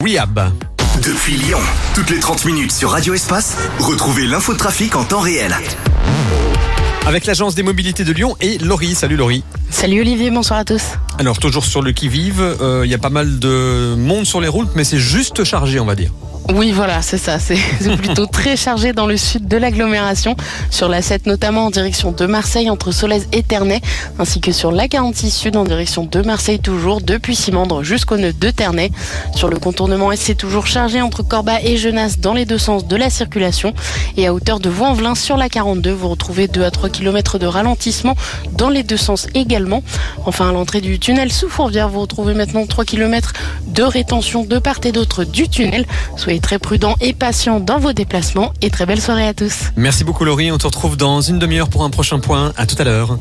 Wihab. Depuis Lyon, toutes les 30 minutes sur Radio Espace, retrouvez l'infotrafic en temps réel. Avec l'agence des mobilités de Lyon et Laurie. Salut Laurie. Salut Olivier, bonsoir à tous. Alors toujours sur le qui-vive, il y a pas mal de monde sur les routes, mais c'est juste chargé, on va dire. Oui, voilà, c'est ça. C'est plutôt très chargé dans le sud de l'agglomération, sur la 7 notamment en direction de Marseille entre Solèze et Ternay, ainsi que sur la 46 sud en direction de Marseille toujours, depuis Simandre jusqu'au nœud de Ternay. Sur le contournement Est, c'est toujours chargé entre Corba et Genasse dans les deux sens de la circulation. Et à hauteur de Vaux-en-Velin sur la 42, vous retrouvez 2 à 3 km de ralentissement dans les deux sens également. Enfin, à l'entrée du tunnel sous Fourvière, vous retrouvez maintenant 3 km de rétention de part et d'autre du tunnel. Soyez très prudents et patients dans vos déplacements et très belle soirée à tous. Merci beaucoup Laurie, on te retrouve dans une demi-heure pour un prochain point. À tout à l'heure.